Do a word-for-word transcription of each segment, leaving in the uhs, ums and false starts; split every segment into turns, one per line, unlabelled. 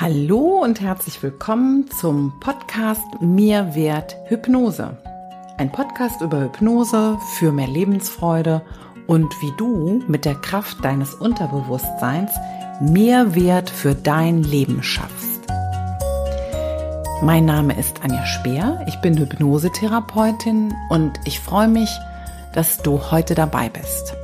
Hallo und herzlich willkommen zum Podcast Mehrwert Hypnose. Ein Podcast über Hypnose für mehr Lebensfreude und wie du mit der Kraft deines Unterbewusstseins Mehrwert für dein Leben schaffst. Mein Name ist Anja Speer, ich bin Hypnosetherapeutin und ich freue mich, dass du heute dabei bist.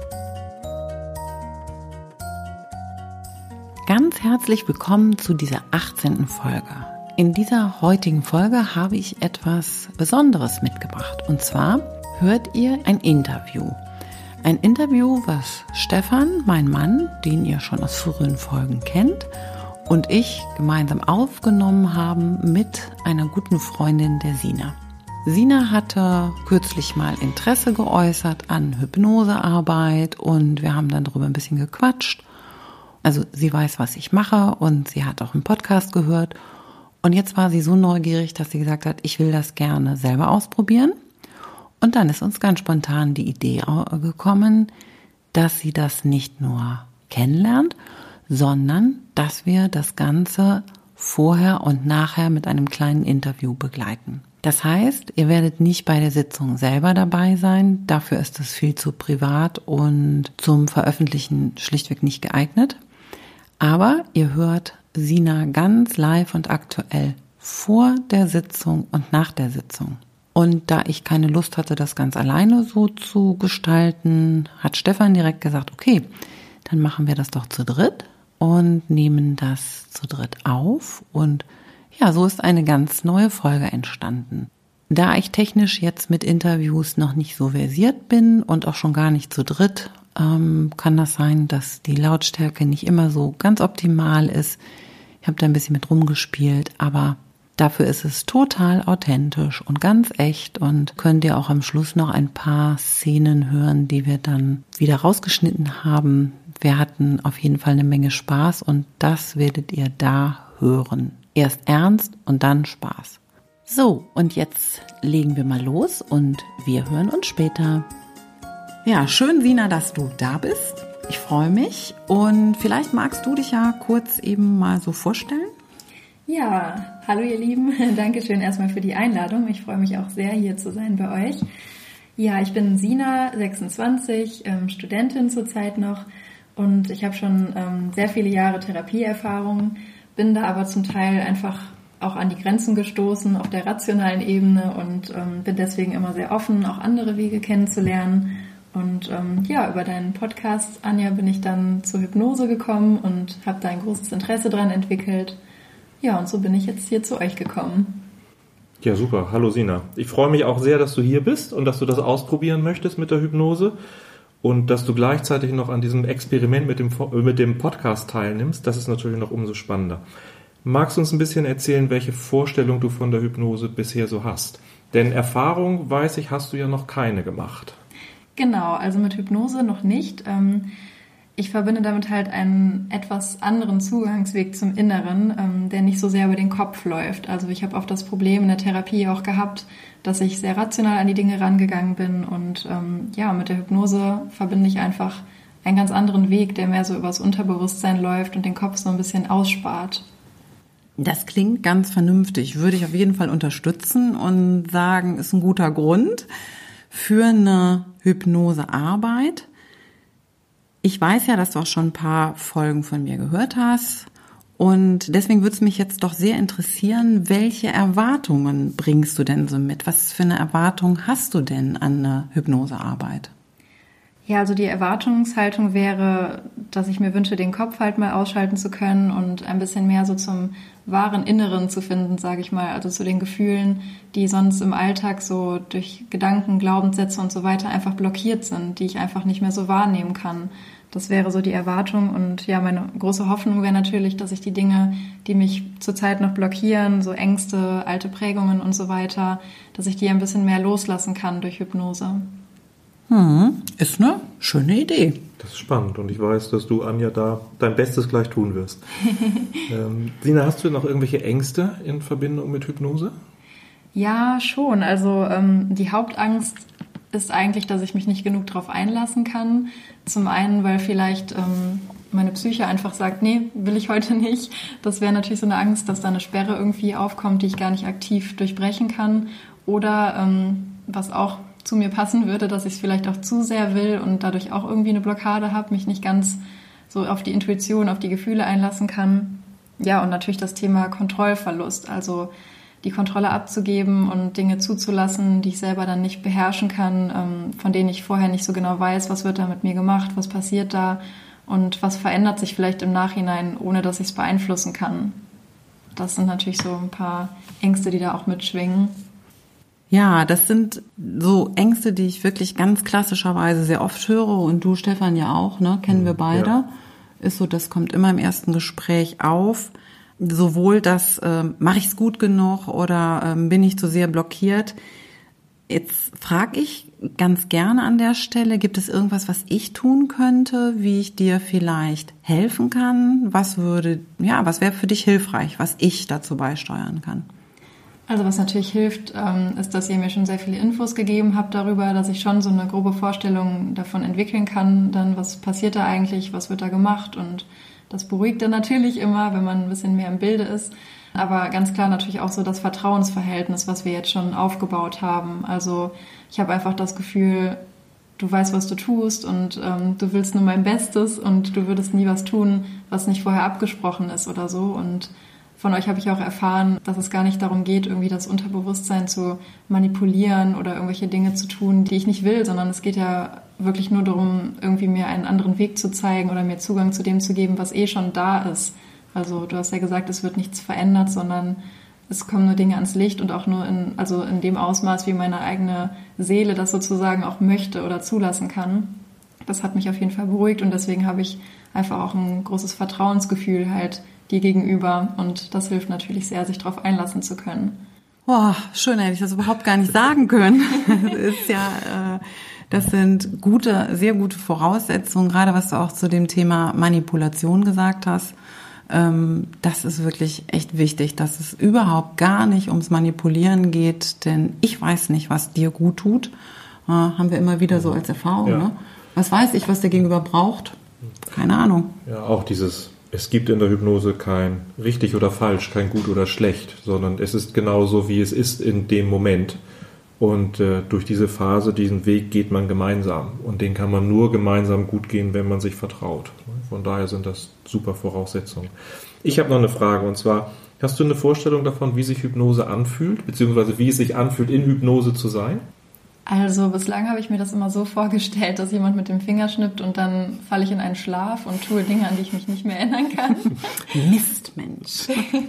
Ganz herzlich willkommen zu dieser achtzehnten Folge. In dieser heutigen Folge habe ich etwas Besonderes mitgebracht. Und zwar hört ihr ein Interview. Ein Interview, was Stefan, mein Mann, den ihr schon aus früheren Folgen kennt, und ich gemeinsam aufgenommen haben mit einer guten Freundin der Sina. Sina hatte kürzlich mal Interesse geäußert an Hypnosearbeit und wir haben dann darüber ein bisschen gequatscht. Also sie weiß, was ich mache und sie hat auch einen Podcast gehört. Und jetzt war sie so neugierig, dass sie gesagt hat, ich will das gerne selber ausprobieren. Und dann ist uns ganz spontan die Idee gekommen, dass sie das nicht nur kennenlernt, sondern dass wir das Ganze vorher und nachher mit einem kleinen Interview begleiten. Das heißt, ihr werdet nicht bei der Sitzung selber dabei sein. Dafür ist es viel zu privat und zum Veröffentlichen schlichtweg nicht geeignet. Aber ihr hört Sina ganz live und aktuell vor der Sitzung und nach der Sitzung. Und da ich keine Lust hatte, das ganz alleine so zu gestalten, hat Stefan direkt gesagt, okay, dann machen wir das doch zu dritt und nehmen das zu dritt auf. Und ja, so ist eine ganz neue Folge entstanden. Da ich technisch jetzt mit Interviews noch nicht so versiert bin und auch schon gar nicht zu dritt, ähm, kann das sein, dass die Lautstärke nicht immer so ganz optimal ist. Ich habe da ein bisschen mit rumgespielt, aber dafür ist es total authentisch und ganz echt und könnt ihr auch am Schluss noch ein paar Szenen hören, die wir dann wieder rausgeschnitten haben. Wir hatten auf jeden Fall eine Menge Spaß und das werdet ihr da hören. Erst ernst und dann Spaß. So, und jetzt legen wir mal los und wir hören uns später. Ja, schön, Sina, dass du da bist. Ich freue mich und vielleicht magst du dich ja kurz eben mal so vorstellen.
Ja, hallo ihr Lieben, Dankeschön erstmal für die Einladung. Ich freue mich auch sehr, hier zu sein bei euch. Ja, ich bin Sina, sechsundzwanzig, ähm, Studentin zurzeit noch und ich habe schon ähm, sehr viele Jahre Therapieerfahrung, bin da aber zum Teil einfach auch an die Grenzen gestoßen auf der rationalen Ebene und ähm, bin deswegen immer sehr offen, auch andere Wege kennenzulernen. Und ähm, ja, über deinen Podcast, Anja, bin ich dann zur Hypnose gekommen und habe da ein großes Interesse dran entwickelt. Ja, und so bin ich jetzt hier zu euch gekommen.
Ja, super. Hallo Sina. Ich freue mich auch sehr, dass du hier bist und dass du das ausprobieren möchtest mit der Hypnose und dass du gleichzeitig noch an diesem Experiment mit dem, mit dem Podcast teilnimmst. Das ist natürlich noch umso spannender. Magst du uns ein bisschen erzählen, welche Vorstellung du von der Hypnose bisher so hast? Denn Erfahrung, weiß ich, hast du ja noch keine gemacht.
Genau, also mit Hypnose noch nicht. Ich verbinde damit halt einen etwas anderen Zugangsweg zum Inneren, der nicht so sehr über den Kopf läuft. Also ich habe oft das Problem in der Therapie auch gehabt, dass ich sehr rational an die Dinge rangegangen bin. Und ja, mit der Hypnose verbinde ich einfach einen ganz anderen Weg, der mehr so übers Unterbewusstsein läuft und den Kopf so ein bisschen ausspart.
Das klingt ganz vernünftig, würde ich auf jeden Fall unterstützen und sagen, ist ein guter Grund für eine Hypnosearbeit. Ich weiß ja, dass du auch schon ein paar Folgen von mir gehört hast und deswegen würde es mich jetzt doch sehr interessieren, welche Erwartungen bringst du denn so mit? Was für eine Erwartung hast du denn an eine Hypnosearbeit?
Ja, also die Erwartungshaltung wäre, dass ich mir wünsche, den Kopf halt mal ausschalten zu können und ein bisschen mehr so zum wahren Inneren zu finden, sage ich mal. Also zu den Gefühlen, die sonst im Alltag so durch Gedanken, Glaubenssätze und so weiter einfach blockiert sind, die ich einfach nicht mehr so wahrnehmen kann. Das wäre so die Erwartung und ja, meine große Hoffnung wäre natürlich, dass ich die Dinge, die mich zurzeit noch blockieren, so Ängste, alte Prägungen und so weiter, dass ich die ein bisschen mehr loslassen kann durch Hypnose.
Hm, ist eine schöne Idee.
Das ist spannend und ich weiß, dass du, Anja, da dein Bestes gleich tun wirst. ähm, Sina, hast du noch irgendwelche Ängste in Verbindung mit Hypnose?
Ja, schon. Also ähm, die Hauptangst ist eigentlich, dass ich mich nicht genug darauf einlassen kann. Zum einen, weil vielleicht ähm, meine Psyche einfach sagt, nee, will ich heute nicht. Das wäre natürlich so eine Angst, dass da eine Sperre irgendwie aufkommt, die ich gar nicht aktiv durchbrechen kann. Oder ähm, was auch zu mir passen würde, dass ich es vielleicht auch zu sehr will und dadurch auch irgendwie eine Blockade habe, mich nicht ganz so auf die Intuition, auf die Gefühle einlassen kann. Ja, und natürlich das Thema Kontrollverlust, also die Kontrolle abzugeben und Dinge zuzulassen, die ich selber dann nicht beherrschen kann, ähm, von denen ich vorher nicht so genau weiß, was wird da mit mir gemacht, was passiert da und was verändert sich vielleicht im Nachhinein, ohne dass ich es beeinflussen kann. Das sind natürlich so ein paar Ängste, die da auch mitschwingen.
Ja, das sind so Ängste, die ich wirklich ganz klassischerweise sehr oft höre und du, Stefan, ja auch, ne? Kennen wir beide. Ja. Ist so, das kommt immer im ersten Gespräch auf. Sowohl das, äh, mache ich es gut genug oder äh, bin ich zu sehr blockiert. Jetzt frage ich ganz gerne an der Stelle, gibt es irgendwas, was ich tun könnte, wie ich dir vielleicht helfen kann? Was würde, ja, was wäre für dich hilfreich, was ich dazu beisteuern kann?
Also was natürlich hilft, ist, dass ihr mir schon sehr viele Infos gegeben habt darüber, dass ich schon so eine grobe Vorstellung davon entwickeln kann, dann was passiert da eigentlich, was wird da gemacht, und das beruhigt dann natürlich immer, wenn man ein bisschen mehr im Bilde ist. Aber ganz klar natürlich auch so das Vertrauensverhältnis, was wir jetzt schon aufgebaut haben. Also ich habe einfach das Gefühl, du weißt, was du tust und ähm, du willst nur mein Bestes und du würdest nie was tun, was nicht vorher abgesprochen ist oder so. Und von euch habe ich auch erfahren, dass es gar nicht darum geht, irgendwie das Unterbewusstsein zu manipulieren oder irgendwelche Dinge zu tun, die ich nicht will, sondern es geht ja wirklich nur darum, irgendwie mir einen anderen Weg zu zeigen oder mir Zugang zu dem zu geben, was eh schon da ist. Also du hast ja gesagt, es wird nichts verändert, sondern es kommen nur Dinge ans Licht und auch nur in, also in dem Ausmaß, wie meine eigene Seele das sozusagen auch möchte oder zulassen kann. Das hat mich auf jeden Fall beruhigt und deswegen habe ich einfach auch ein großes Vertrauensgefühl halt dir gegenüber und das hilft natürlich sehr, sich darauf einlassen zu können.
Boah, schön, hätte ich das überhaupt gar nicht sagen können. Das ist ja, äh, das sind gute, sehr gute Voraussetzungen, gerade was du auch zu dem Thema Manipulation gesagt hast. Ähm, das ist wirklich echt wichtig, dass es überhaupt gar nicht ums Manipulieren geht, denn ich weiß nicht, was dir gut tut. Äh, haben wir immer wieder so als Erfahrung. Ja. Ne? Was weiß ich, was der Gegenüber braucht? Keine Ahnung.
Ja, auch dieses, es gibt in der Hypnose kein richtig oder falsch, kein gut oder schlecht, sondern es ist genau so, wie es ist in dem Moment. Und äh, durch diese Phase, diesen Weg geht man gemeinsam. Und den kann man nur gemeinsam gut gehen, wenn man sich vertraut. Von daher sind das super Voraussetzungen. Ich habe noch eine Frage, und zwar, hast du eine Vorstellung davon, wie sich Hypnose anfühlt, beziehungsweise wie es sich anfühlt, in Hypnose zu sein?
Also bislang habe ich mir das immer so vorgestellt, dass jemand mit dem Finger schnippt und dann falle ich in einen Schlaf und tue Dinge, an die ich mich nicht mehr erinnern kann.
Mist, Mensch.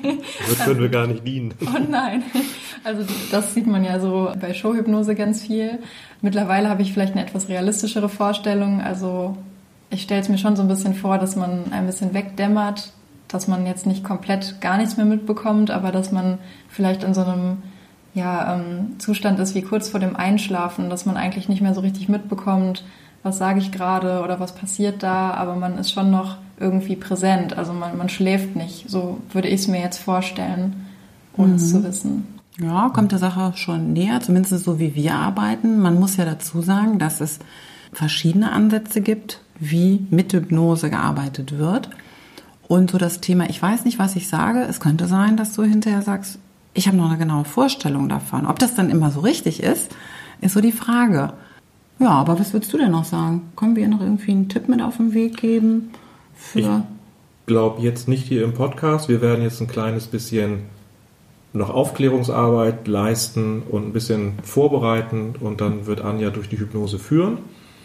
Das können wir gar nicht dienen.
Oh nein. Also das sieht man ja so bei Showhypnose ganz viel. Mittlerweile habe ich vielleicht eine etwas realistischere Vorstellung. Also ich stelle es mir schon so ein bisschen vor, dass man ein bisschen wegdämmert, dass man jetzt nicht komplett gar nichts mehr mitbekommt, aber dass man vielleicht in so einem ja, ähm, Zustand ist wie kurz vor dem Einschlafen, dass man eigentlich nicht mehr so richtig mitbekommt, was sage ich gerade oder was passiert da, aber man ist schon noch irgendwie präsent, also man, man schläft nicht, so würde ich es mir jetzt vorstellen, ohne mhm. es zu wissen.
Ja, kommt der Sache schon näher, zumindest so wie wir arbeiten. Man muss ja dazu sagen, dass es verschiedene Ansätze gibt, wie mit Hypnose gearbeitet wird. Und so das Thema, ich weiß nicht, was ich sage, es könnte sein, dass du hinterher sagst, ich habe noch eine genaue Vorstellung davon. Ob das dann immer so richtig ist, ist so die Frage. Ja, aber was würdest du denn noch sagen? Können wir ihr noch irgendwie einen Tipp mit auf den Weg geben? Für
ich glaube jetzt nicht hier im Podcast. Wir werden jetzt ein kleines bisschen noch Aufklärungsarbeit leisten und ein bisschen vorbereiten und dann wird Anja durch die Hypnose führen.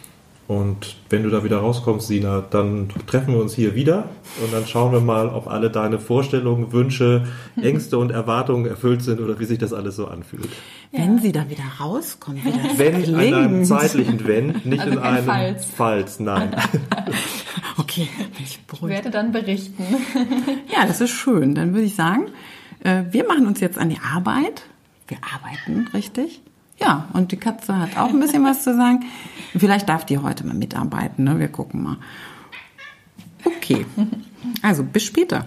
Und wenn du da wieder rauskommst, Sina, dann treffen wir uns hier wieder und dann schauen wir mal, ob alle deine Vorstellungen, Wünsche, Ängste und Erwartungen erfüllt sind oder wie sich das alles so anfühlt.
Wenn sie dann wieder rauskommt, wie das
Wenn
klingt.
In einem zeitlichen Wenn, nicht
also
in einem
Falls.
Falls, nein.
Okay, bin ich beruhigt.
Ich werde dann berichten.
Ja, das ist schön. Dann würde ich sagen, wir machen uns jetzt an die Arbeit. Wir arbeiten, richtig? Ja, und die Katze hat auch ein bisschen was zu sagen. Vielleicht darf die heute mal mitarbeiten, ne? Wir gucken mal. Okay, also bis später.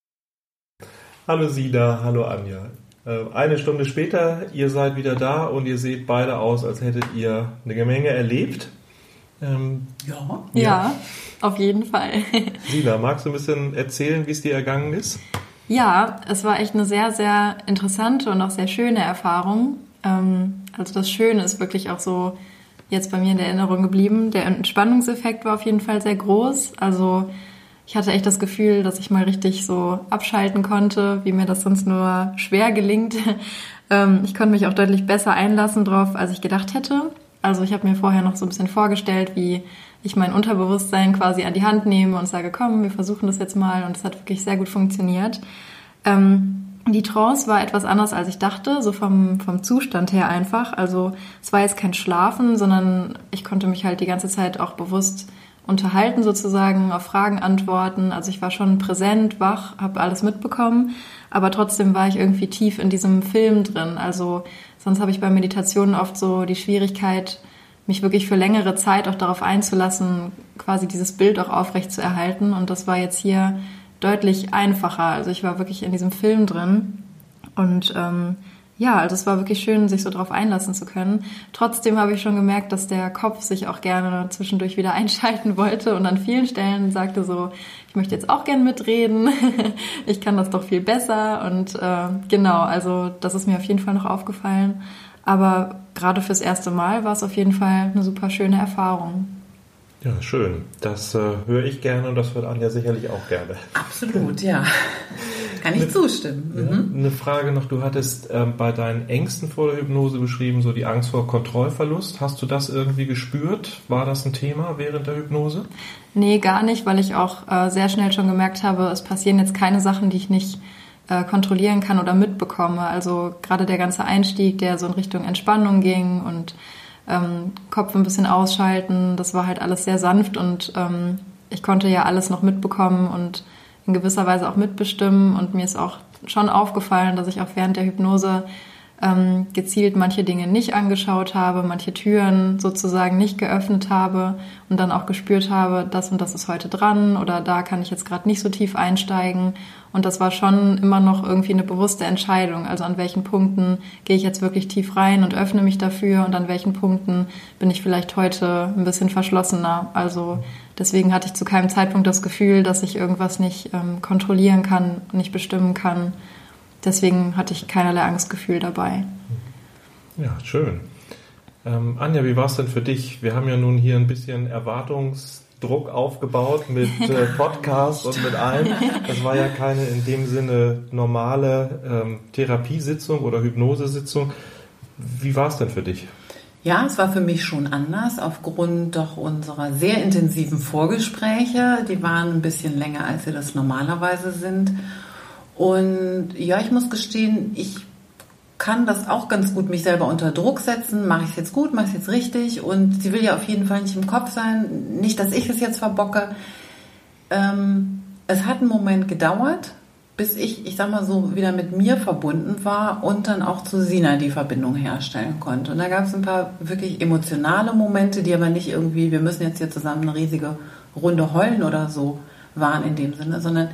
Hallo Sina, hallo Anja. Eine Stunde später, ihr seid wieder da und ihr seht beide aus, als hättet ihr eine Menge erlebt. Ähm,
ja. ja. Ja, auf jeden Fall.
Sina, magst du ein bisschen erzählen, wie es dir ergangen ist?
Ja, es war echt eine sehr, sehr interessante und auch sehr schöne Erfahrung. Also das Schöne ist wirklich auch so jetzt bei mir in der Erinnerung geblieben. Der Entspannungseffekt war auf jeden Fall sehr groß. Also ich hatte echt das Gefühl, dass ich mal richtig so abschalten konnte, wie mir das sonst nur schwer gelingt. Ich konnte mich auch deutlich besser einlassen drauf, als ich gedacht hätte. Also ich habe mir vorher noch so ein bisschen vorgestellt, wie ich mein Unterbewusstsein quasi an die Hand nehme und sage, komm, wir versuchen das jetzt mal. Und es hat wirklich sehr gut funktioniert. Ähm, die Trance war etwas anders, als ich dachte, so vom, vom Zustand her einfach. Also es war jetzt kein Schlafen, sondern ich konnte mich halt die ganze Zeit auch bewusst unterhalten sozusagen, auf Fragen antworten. Also ich war schon präsent, wach, habe alles mitbekommen. Aber trotzdem war ich irgendwie tief in diesem Film drin. Also sonst habe ich bei Meditationen oft so die Schwierigkeit, mich wirklich für längere Zeit auch darauf einzulassen, quasi dieses Bild auch aufrecht zu erhalten. Und das war jetzt hier deutlich einfacher. Also ich war wirklich in diesem Film drin. Und ähm, ja, also es war wirklich schön, sich so darauf einlassen zu können. Trotzdem habe ich schon gemerkt, dass der Kopf sich auch gerne zwischendurch wieder einschalten wollte und an vielen Stellen sagte so, ich möchte jetzt auch gerne mitreden, ich kann das doch viel besser. Und äh, genau, also das ist mir auf jeden Fall noch aufgefallen. Aber gerade fürs erste Mal war es auf jeden Fall eine super schöne Erfahrung.
Ja, schön. Das äh, höre ich gerne und das hört Anja sicherlich auch gerne.
Absolut, ja. Kann ich zustimmen. Mhm.
Ja, eine Frage noch, du hattest ähm, bei deinen Ängsten vor der Hypnose beschrieben, so die Angst vor Kontrollverlust. Hast du das irgendwie gespürt? War das ein Thema während der Hypnose?
Nee, gar nicht, weil ich auch äh, sehr schnell schon gemerkt habe, es passieren jetzt keine Sachen, die ich nicht äh, kontrollieren kann oder mitbekomme. Also gerade der ganze Einstieg, der so in Richtung Entspannung ging und ähm, Kopf ein bisschen ausschalten, das war halt alles sehr sanft und ähm, ich konnte ja alles noch mitbekommen und in gewisser Weise auch mitbestimmen. Und mir ist auch schon aufgefallen, dass ich auch während der Hypnose ähm, gezielt manche Dinge nicht angeschaut habe, manche Türen sozusagen nicht geöffnet habe und dann auch gespürt habe, das und das ist heute dran oder da kann ich jetzt gerade nicht so tief einsteigen. Und das war schon immer noch irgendwie eine bewusste Entscheidung. Also an welchen Punkten gehe ich jetzt wirklich tief rein und öffne mich dafür und an welchen Punkten bin ich vielleicht heute ein bisschen verschlossener. Also deswegen hatte ich zu keinem Zeitpunkt das Gefühl, dass ich irgendwas nicht ähm, kontrollieren kann, nicht bestimmen kann. Deswegen hatte ich keinerlei Angstgefühl dabei.
Ja, schön. Ähm, Anja, wie war es denn für dich? Wir haben ja nun hier ein bisschen Erwartungsdruck aufgebaut mit äh, Podcast und mit allem. Das war ja keine in dem Sinne normale ähm, Therapiesitzung oder Hypnosesitzung. Wie war es denn für dich?
Ja, es war für mich schon anders, aufgrund doch unserer sehr intensiven Vorgespräche. Die waren ein bisschen länger, als sie das normalerweise sind. Und ja, ich muss gestehen, ich kann das auch ganz gut mich selber unter Druck setzen. Mache ich es jetzt gut, mache ich es jetzt richtig? Und sie will ja auf jeden Fall nicht im Kopf sein. Nicht, dass ich es jetzt verbocke. Ähm, es hat einen Moment gedauert, bis ich, ich sag mal so, wieder mit mir verbunden war und dann auch zu Sina die Verbindung herstellen konnte. Und da gab es ein paar wirklich emotionale Momente, die aber nicht irgendwie, wir müssen jetzt hier zusammen eine riesige Runde heulen oder so waren in dem Sinne, sondern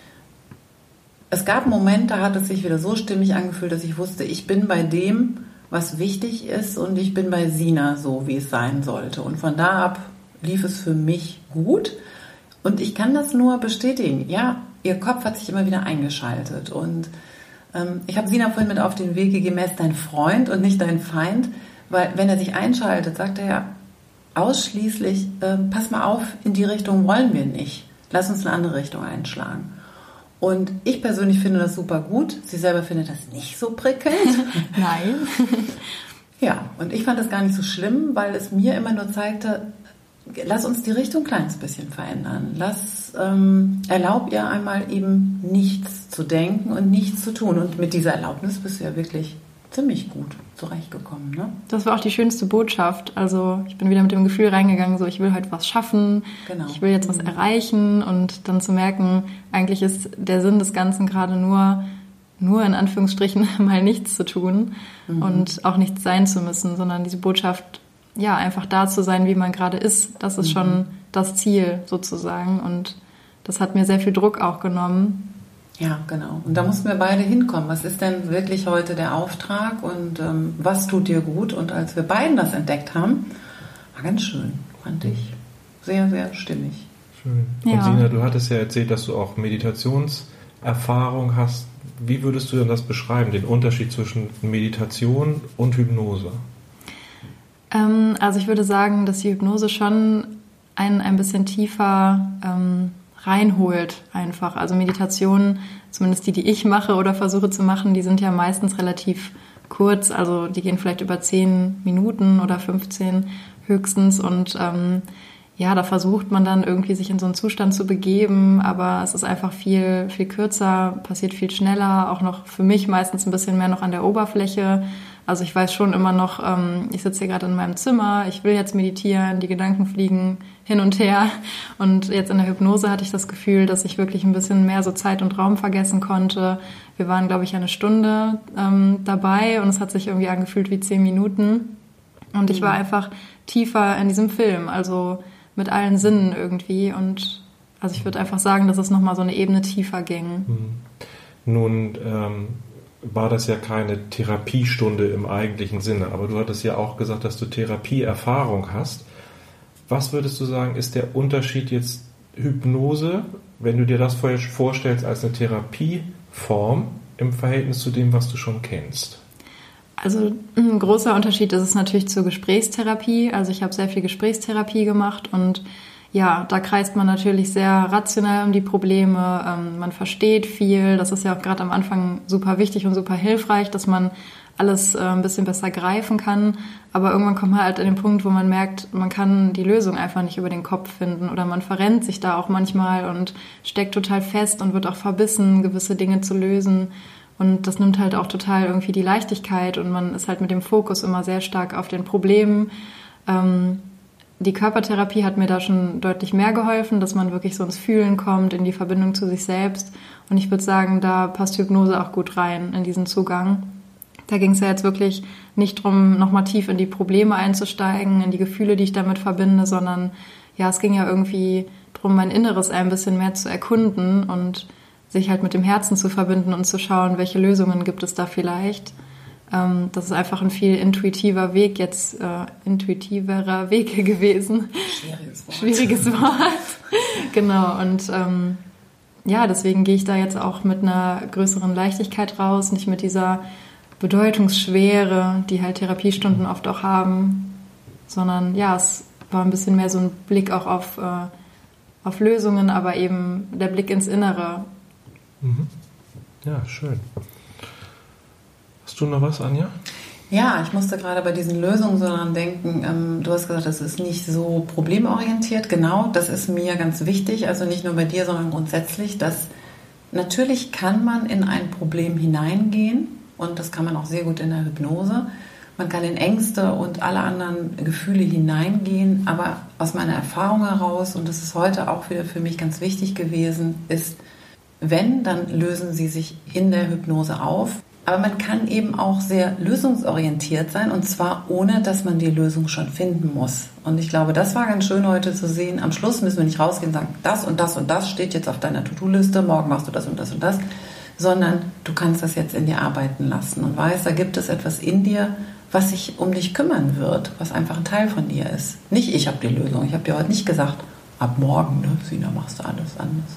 es gab einen Moment, da hat es sich wieder so stimmig angefühlt, dass ich wusste, ich bin bei dem, was wichtig ist und ich bin bei Sina so, wie es sein sollte. Und von da ab lief es für mich gut und ich kann das nur bestätigen. Ja, ihr Kopf hat sich immer wieder eingeschaltet und ähm, ich habe Sina vorhin mit auf den Weg gegeben, er ist dein Freund und nicht dein Feind, weil wenn er sich einschaltet, sagt er ja ausschließlich, äh, pass mal auf, in die Richtung wollen wir nicht. Lass uns eine andere Richtung einschlagen. Und ich persönlich finde das super gut. Sie selber findet das nicht so prickelnd.
Nein.
Ja, und ich fand das gar nicht so schlimm, weil es mir immer nur zeigte, lass uns die Richtung ein kleines bisschen verändern. Lass, ähm, erlaub ihr einmal eben nichts zu denken und nichts zu tun. Und mit dieser Erlaubnis bist du ja wirklich ziemlich gut zurechtgekommen, ne?
Das war auch die schönste Botschaft. Also ich bin wieder mit dem Gefühl reingegangen, so ich will heute was schaffen, genau. Ich will jetzt was erreichen und dann zu merken, eigentlich ist der Sinn des Ganzen gerade nur, nur in Anführungsstrichen mal nichts zu tun mhm. und auch nichts sein zu müssen, sondern diese Botschaft, ja, einfach da zu sein, wie man gerade ist, das ist mhm. schon das Ziel sozusagen und das hat mir sehr viel Druck auch genommen.
Ja, genau. Und da mussten wir beide hinkommen. Was ist denn wirklich heute der Auftrag und ähm, was tut dir gut? Und als wir beiden das entdeckt haben, War ganz schön, fand ich. Sehr, sehr stimmig.
Schön. Und ja. Sina, du hattest ja erzählt, dass du auch Meditationserfahrung hast. Wie würdest du denn das beschreiben, den Unterschied zwischen Meditation und Hypnose?
Ähm, also ich würde sagen, dass die Hypnose schon einen ein bisschen tiefer ähm, reinholt einfach. Also Meditationen, zumindest die, die ich mache oder versuche zu machen, die sind ja meistens relativ kurz. Also die gehen vielleicht über zehn Minuten oder fünfzehn höchstens und ähm, ja, da versucht man dann irgendwie sich in so einen Zustand zu begeben, aber es ist einfach viel, viel kürzer, passiert viel schneller, auch noch für mich meistens ein bisschen mehr noch an der Oberfläche. Also ich weiß schon immer noch, ähm, ich sitze hier gerade in meinem Zimmer, ich will jetzt meditieren, die Gedanken fliegen hin und her. Und jetzt in der Hypnose hatte ich das Gefühl, dass ich wirklich ein bisschen mehr so Zeit und Raum vergessen konnte. Wir waren, glaube ich, eine Stunde ähm, dabei und es hat sich irgendwie angefühlt wie zehn Minuten. Und ich war einfach tiefer in diesem Film, also mit allen Sinnen irgendwie. Und also ich würde einfach sagen, dass es nochmal so eine Ebene tiefer ging.
Nun ähm, war das ja keine Therapiestunde im eigentlichen Sinne, aber du hattest ja auch gesagt, dass du Therapieerfahrung hast. Was würdest du sagen, ist der Unterschied jetzt Hypnose, wenn du dir das vorstellst als eine Therapieform im Verhältnis zu dem, was du schon kennst?
Also ein großer Unterschied ist es natürlich zur Gesprächstherapie. Also ich habe sehr viel Gesprächstherapie gemacht und ja, da kreist man natürlich sehr rational um die Probleme. Ähm, man versteht viel. Das ist ja auch gerade am Anfang super wichtig und super hilfreich, dass man alles äh, ein bisschen besser greifen kann. Aber irgendwann kommt man halt an den Punkt, wo man merkt, man kann die Lösung einfach nicht über den Kopf finden oder man verrennt sich da auch manchmal und steckt total fest und wird auch verbissen, gewisse Dinge zu lösen. Und das nimmt halt auch total irgendwie die Leichtigkeit und man ist halt mit dem Fokus immer sehr stark auf den Problemen. Ähm, die Körpertherapie hat mir da schon deutlich mehr geholfen, dass man wirklich so ins Fühlen kommt, in die Verbindung zu sich selbst. Und ich würde sagen, da passt Hypnose auch gut rein in diesen Zugang. Da ging es ja jetzt wirklich nicht darum, nochmal tief in die Probleme einzusteigen, in die Gefühle, die ich damit verbinde, sondern ja, es ging ja irgendwie darum, mein Inneres ein bisschen mehr zu erkunden und sich halt mit dem Herzen zu verbinden und zu schauen, welche Lösungen gibt es da vielleicht. Ähm, das ist einfach ein viel intuitiver Weg, jetzt äh, intuitiverer Weg gewesen.
Schwieriges Wort.
Schwieriges Wort. Genau, und ähm, ja, deswegen gehe ich da jetzt auch mit einer größeren Leichtigkeit raus, nicht mit dieser Bedeutungsschwere, die halt Therapiestunden oft auch haben, sondern ja, es war ein bisschen mehr so ein Blick auch auf, äh, auf Lösungen, aber eben der Blick ins Innere.
Ja, schön. Hast du noch was, Anja?
Ja, ich musste gerade bei diesen Lösungen so daran denken, ähm, du hast gesagt, das ist nicht so problemorientiert. Genau, das ist mir ganz wichtig, also nicht nur bei dir, sondern grundsätzlich, dass natürlich kann man in ein Problem hineingehen und das kann man auch sehr gut in der Hypnose. Man kann in Ängste und alle anderen Gefühle hineingehen, aber aus meiner Erfahrung heraus, und das ist heute auch wieder für mich ganz wichtig gewesen, ist, wenn, dann lösen sie sich in der Hypnose auf. Aber man kann eben auch sehr lösungsorientiert sein und zwar ohne, dass man die Lösung schon finden muss. Und ich glaube, das war ganz schön heute zu sehen. Am Schluss müssen wir nicht rausgehen und sagen, das und das und das steht jetzt auf deiner To-Do-Liste, morgen machst du das und das und das, sondern du kannst das jetzt in dir arbeiten lassen und weißt, da gibt es etwas in dir, was sich um dich kümmern wird, was einfach ein Teil von dir ist. Nicht ich habe die Lösung. Ich habe dir heute nicht gesagt, ab morgen, ne, Sina, machst du alles anders.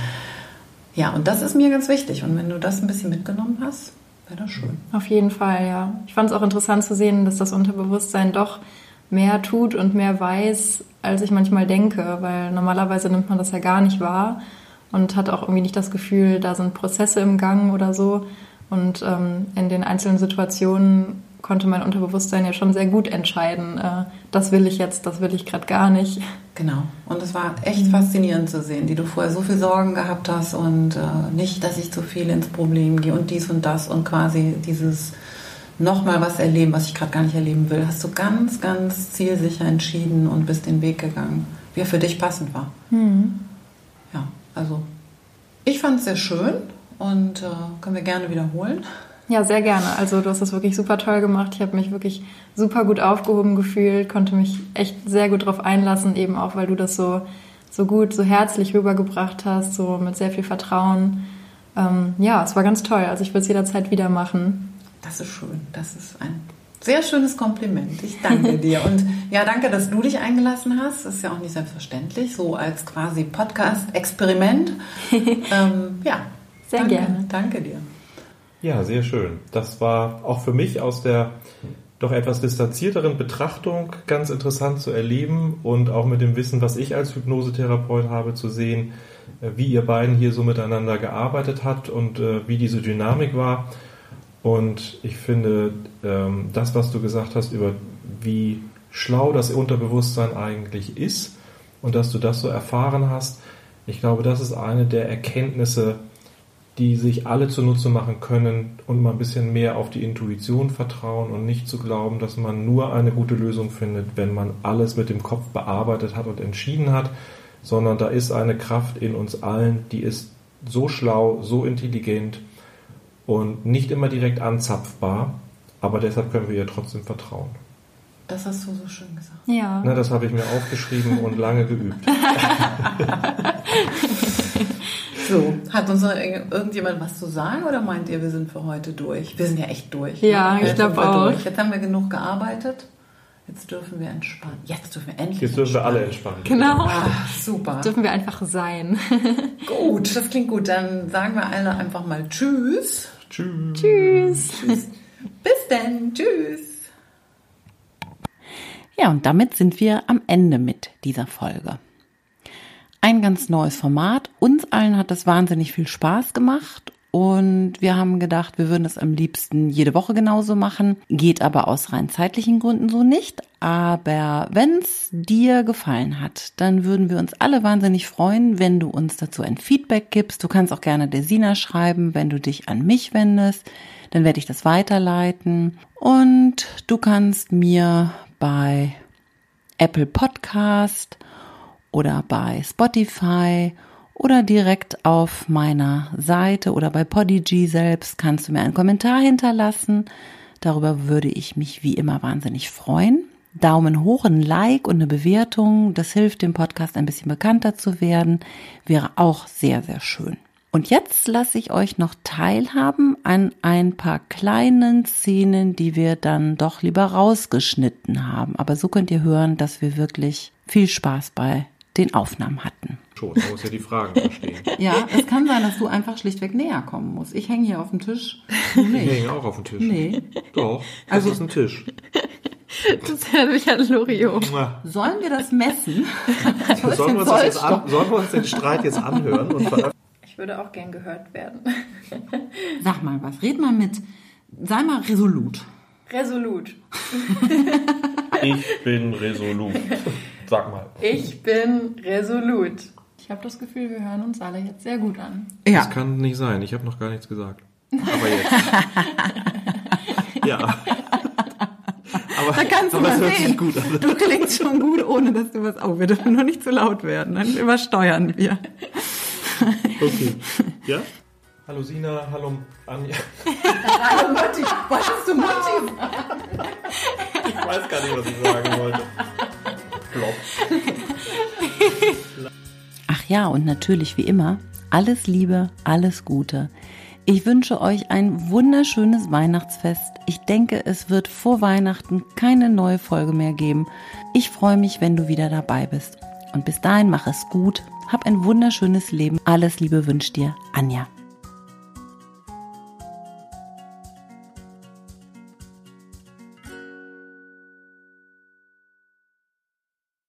Ja, und das ist mir ganz wichtig. Und wenn du das ein bisschen mitgenommen hast, wäre das schön.
Auf jeden Fall, ja. Ich fand es auch interessant zu sehen, dass das Unterbewusstsein doch mehr tut und mehr weiß, als ich manchmal denke, weil normalerweise nimmt man das ja gar nicht wahr und hat auch irgendwie nicht das Gefühl, da sind Prozesse im Gang oder so. Und ähm, in den einzelnen Situationen konnte mein Unterbewusstsein ja schon sehr gut entscheiden, äh, das will ich jetzt, das will ich gerade gar nicht.
Genau. Und es war echt faszinierend zu sehen, die du vorher so viel Sorgen gehabt hast und äh, nicht, dass ich zu viel ins Problem gehe und dies und das und quasi dieses nochmal was erleben, was ich gerade gar nicht erleben will, hast du ganz, ganz zielsicher entschieden und bist den Weg gegangen, wie er für dich passend war.
Mhm.
Ja, also ich fand es sehr schön und äh, können wir gerne wiederholen.
Ja, sehr gerne. Also du hast das wirklich super toll gemacht. Ich habe mich wirklich super gut aufgehoben gefühlt, konnte mich echt sehr gut drauf einlassen, eben auch, weil du das so, so gut, so herzlich rübergebracht hast, so mit sehr viel Vertrauen. Ähm, ja, es war ganz toll. Also ich würde es jederzeit wieder machen.
Das ist schön. Das ist ein Sehr schönes Kompliment. Ich danke dir. Und ja, danke, dass du dich eingelassen hast. Das ist ja auch nicht selbstverständlich, so als quasi Podcast-Experiment. ähm, ja,
sehr
danke,
gerne.
Danke dir.
Ja, sehr schön. Das war auch für mich aus der doch etwas distanzierteren Betrachtung ganz interessant zu erleben und auch mit dem Wissen, was ich als Hypnosetherapeut habe, zu sehen, wie ihr beiden hier so miteinander gearbeitet habt und äh, wie diese Dynamik war. Und ich finde, ähm, das, was du gesagt hast über wie schlau das Unterbewusstsein eigentlich ist und dass du das so erfahren hast, ich glaube, das ist eine der Erkenntnisse, die sich alle zunutze machen können und mal ein bisschen mehr auf die Intuition vertrauen und nicht zu glauben, dass man nur eine gute Lösung findet, wenn man alles mit dem Kopf bearbeitet hat und entschieden hat, sondern da ist eine Kraft in uns allen, die ist so schlau, so intelligent und nicht immer direkt anzapfbar, aber deshalb können wir ihr trotzdem vertrauen.
Das hast du so schön gesagt.
Ja.
Na, das habe ich mir aufgeschrieben und lange geübt.
So, hat uns noch irgendjemand was zu sagen oder meint ihr, wir sind für heute durch? Wir sind ja echt durch.
Ja,
ne?
ich glaube auch.
Durch. Jetzt haben wir genug gearbeitet. Jetzt dürfen wir entspannen. Jetzt dürfen wir endlich
Jetzt dürfen wir alle entspannen.
Genau.
Ach, super.
Dürfen wir einfach sein.
Gut, das klingt gut. Dann sagen wir alle einfach mal Tschüss.
Tschüss.
Tschüss.
Tschüss. Bis dann. Tschüss.
Ja, und damit sind wir am Ende mit dieser Folge. Ein ganz neues Format. Uns allen hat das wahnsinnig viel Spaß gemacht und wir haben gedacht, wir würden es am liebsten jede Woche genauso machen. Geht aber aus rein zeitlichen Gründen so nicht. Aber wenn es dir gefallen hat, dann würden wir uns alle wahnsinnig freuen, wenn du uns dazu ein Feedback gibst. Du kannst auch gerne der Sina schreiben, wenn du dich an mich wendest. Dann werde ich das weiterleiten. Und du kannst mir bei Apple Podcast oder bei Spotify oder direkt auf meiner Seite oder bei Podigy selbst kannst du mir einen Kommentar hinterlassen. Darüber würde ich mich wie immer wahnsinnig freuen. Daumen hoch, ein Like und eine Bewertung, das hilft dem Podcast ein bisschen bekannter zu werden, wäre auch sehr, sehr schön. Und jetzt lasse ich euch noch teilhaben an ein paar kleinen Szenen, die wir dann doch lieber rausgeschnitten haben. Aber so könnt ihr hören, dass wir wirklich viel Spaß bei den Aufnahmen hatten.
Schon, man muss ja die Fragen verstehen.
Ja, es kann sein, dass du einfach schlichtweg näher kommen musst. Ich hänge hier auf dem Tisch. Du nicht.
Ich hänge auch auf dem Tisch.
Nee.
Doch, das
Also-
ist ein Tisch.
Das hört mich an Loriot.
Sollen wir das messen?
Sollen wir, uns das jetzt an, sollen wir uns den Streit jetzt anhören und veröffentlichen?
Ich würde auch gern gehört werden.
Sag mal was, red mal mit, sei mal resolut.
Resolut.
Ich bin resolut. Sag mal.
Ich bin resolut. Ich habe das Gefühl, wir hören uns alle jetzt sehr gut an.
Das kann nicht sein, ich habe noch gar nichts gesagt. Aber jetzt. Ja. Aber,
Da kannst du
aber
mal
es hört
sehen.
sich gut an.
Du klingst schon gut, ohne dass du was... Oh, wir dürfen nur nicht zu laut werden, dann übersteuern wir.
Okay. Ja? Hallo Sina, hallo Anja.
Hallo Mutti, wolltest du Mutti?
Ich weiß gar nicht, was ich sagen wollte. Block.
Ach ja, und natürlich wie immer, alles Liebe, alles Gute. Ich wünsche euch ein wunderschönes Weihnachtsfest. Ich denke, es wird vor Weihnachten keine neue Folge mehr geben. Ich freue mich, wenn du wieder dabei bist. Und bis dahin mach es gut. Hab ein wunderschönes Leben. Alles Liebe wünscht dir Anja.